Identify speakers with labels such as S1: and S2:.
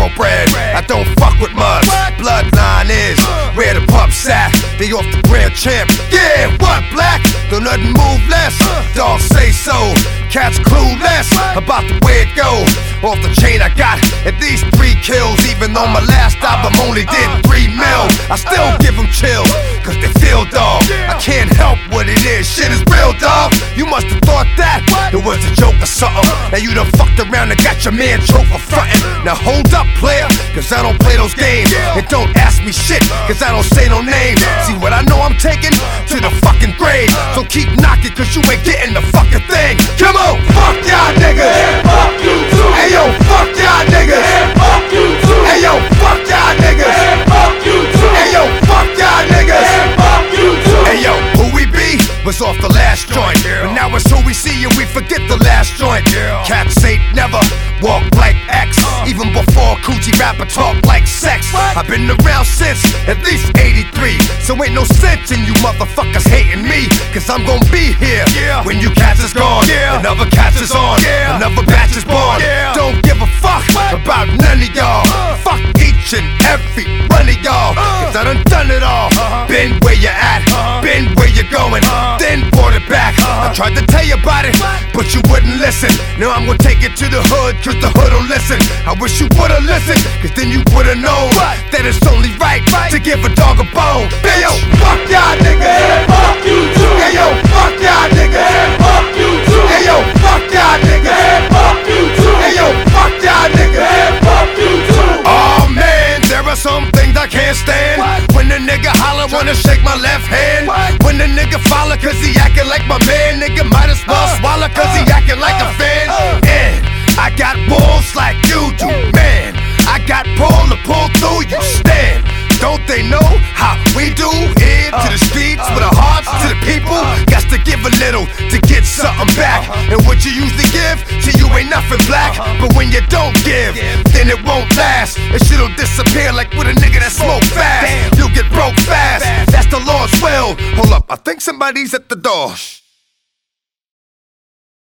S1: thoroughbred. I don't fuck with mugs. Bloodline is where the pups at. They off the grand champ. Yeah, what, black? Don't nothing move less. Dogs say so. Cats clueless about the way it go. Off the chain I got at least 3 kills. Even though my last album only did 3 mil, I still give them chills, cause they feel, dog. I can't help what it is, shit is real, dog. You must have thought that it was a joke or something. Now you done fucked around and got your man choked for frontin'. Now hold up, player, cause I don't play those games. And don't ask me shit, cause I don't say no name. See what I know I'm taking to the fucking grave. So keep knocking, cause you ain't getting the fucking thing. Come on, fuck y'all niggas.
S2: And fuck you too.
S1: Hey yo, fuck y'all niggas.
S2: And fuck you too.
S1: Hey yo, fuck y'all niggas.
S2: And fuck you too.
S1: Hey yo, fuck y'all niggas.
S2: And fuck you too.
S1: Hey yo, who we be was off the last joint, but now it's who we see and we forget the last joint. Cats ain't never walk like X, even before Coochie rapper talk like sex. I've been around since at least 83, so ain't no sense in you motherfuckers hating me, cause I'm gon' be here when you cats is gone. Another cats is on, another batch is born. Don't give a fuck about none of y'all. Fuck each and every one of y'all, cause I done it all. Been where you at, been where you going, then brought it back. I tried to tell you about it, but you wouldn't listen. Now I'm gonna take it to the hood, cause the hood don't listen. I wish you would've listened, cause then you would've known that it's only right to give a dog a bone. Hey yo, fuck y'all niggas.
S2: And fuck you too.
S1: Hey yo, fuck y'all niggas.
S2: And fuck you too.
S1: Hey yo, fuck y'all niggas.
S2: And fuck you too.
S1: Hey yo, fuck y'all niggas.
S2: And fuck you too.
S1: Oh man, there are some things I can't stand. When the nigga holler, wanna shake my left hand. When the nigga follow, cause he acting like my man. Nigga might as well swallow, cause he acting like a fan. And I got balls like you do, man. I got pull to pull through, you stand. Don't they know how we do here to the streets with our hearts to the people? Got to give a little to get something back. And what you usually give to you ain't nothing black. But when you don't give, then it won't last. And shit'll disappear like with a nigga that smoke fast. You'll get broke fast, that's the Lord's will. Hold up, I think somebody's at the door.